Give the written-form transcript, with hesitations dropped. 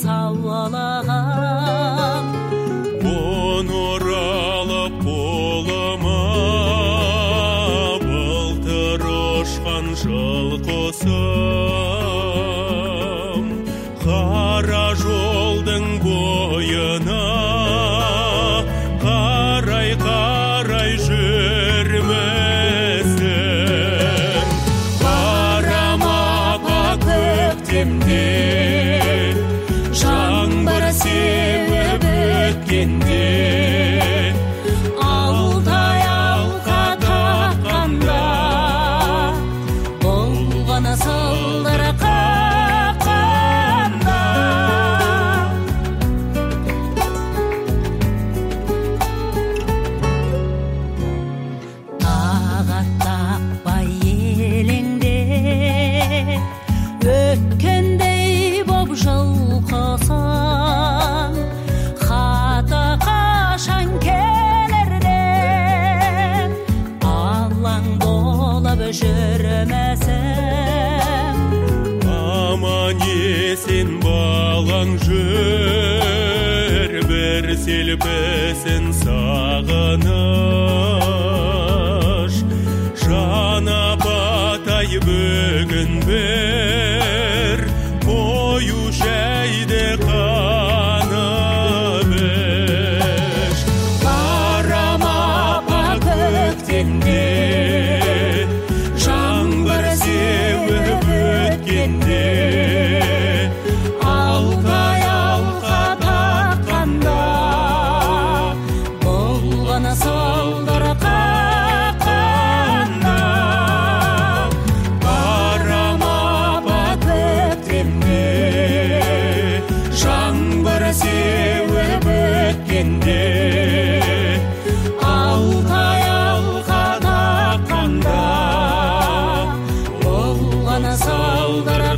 саулаған он оралып қолыма былтыр ұшқан жылқысым қара жолдың бойына қарай жүрмесін қарама көктемде жаңбыр сеуіп өткенде алтай алқа таққанда болғаны сылдыр қаққанда тағаттақпай елеңде өткендей боп жылқысың хаты қашан келерде алаң болып жүрмесің аман есен балаң жүр бір селпісін сағыныш жан апатай бүгін бір қою шәйді қанып іш қарама көктемде жаңбыр сеуіп өткенде алтай алқа таққанда болғаны сылдыр қаққанда қарама көктемде жаңбыр сеуіп өткенде алтай алқа таққанда болғаны сылдыр